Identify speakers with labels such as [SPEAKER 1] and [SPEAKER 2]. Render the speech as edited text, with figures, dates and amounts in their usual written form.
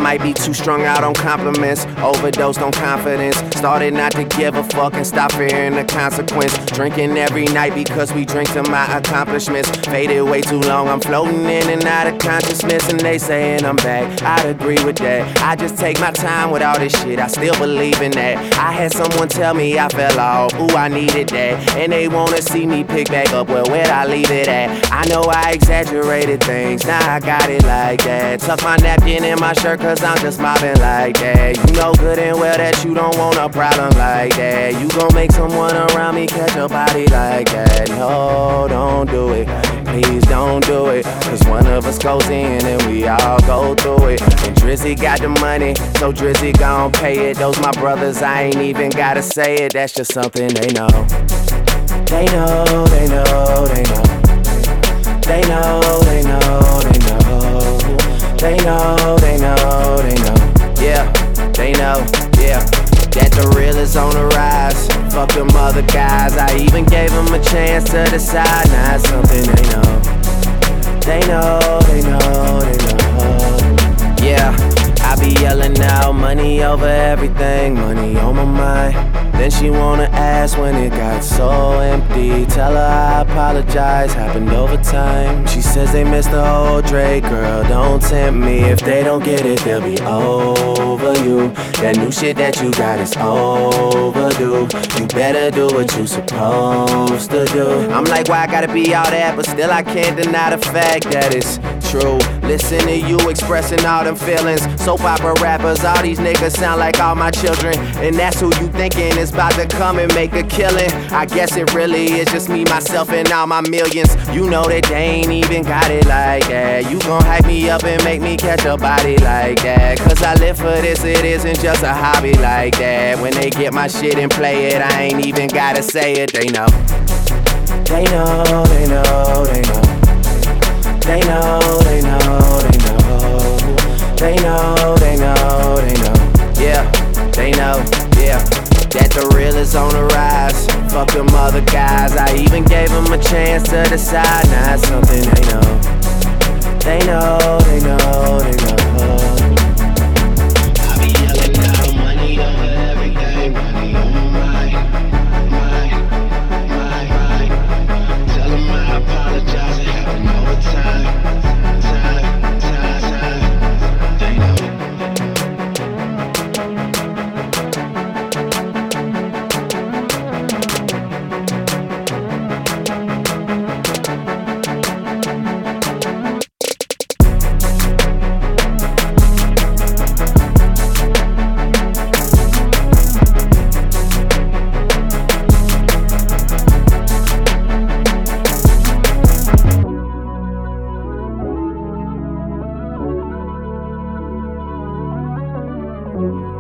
[SPEAKER 1] might be too strung out on compliments, overdosed on confidence. Started not to give a fuck and stop fearing the consequence. Drinking every night because we drink to my accomplishments. Faded way too long, I'm floating in and out of consciousness. And they saying I'm back, I'd agree with that. I just take my time with all this shit, I still believe in that. I had someone tell me I fell off, ooh, I needed that. And they wanna see me pick back up, well, where'd I leave it at? I know I exaggerated things, now I got it like that. Tuck my napkin in my shirt cause I'm just mobbing like that. You know good and well that you don't want a problem like that. You gon' make someone around me catch a body like that. No, don't do it, please don't do it. Cause one of us goes in and we all go through it. And Drizzy got the money, so Drizzy gon' pay it. Those my brothers, I ain't even gotta say it. That's just something they know. They know, they know, they know. They know, they know, they know. They know, they know, they know. Yeah, they know, yeah. That the real is on the rise. Fuck them other guys, I even gave them a chance to decide. Now it's something they know. They know, they know, they know. Yeah, I be yelling out money over everything, money on my mind. Then she wanna ask when it got so empty. Tell her I apologize, happened over time. She says they missed the whole Drake, girl, don't tempt me. If they don't get it, they'll be over you. That new shit that you got is overdue. You better do what you supposed to do. I'm like, why I gotta be all that? But still I can't deny the fact that it's true. Listen to you expressing all them feelings. Soap opera rappers, all these niggas sound like all my children. And that's who you thinking is about to come and make a killing. I guess it really is just me, myself, and all my millions. You know that they ain't even got it like that. You gon' hype me up and make me catch a body like that. Cause I live for this, it isn't just a hobby like that. When they get my shit and play it, I ain't even gotta say it, they know. They know, they know, they know. They know, they know, they know. They know, they know, they know. Yeah, they know, yeah. That the real is on the rise. Fuck them other guys, I even gave them a chance to decide. Now it's something they know. They know, they know, they know. I be yelling out money over everything, money on my mind. Tell them I apologize, it happened over time. They know.
[SPEAKER 2] you.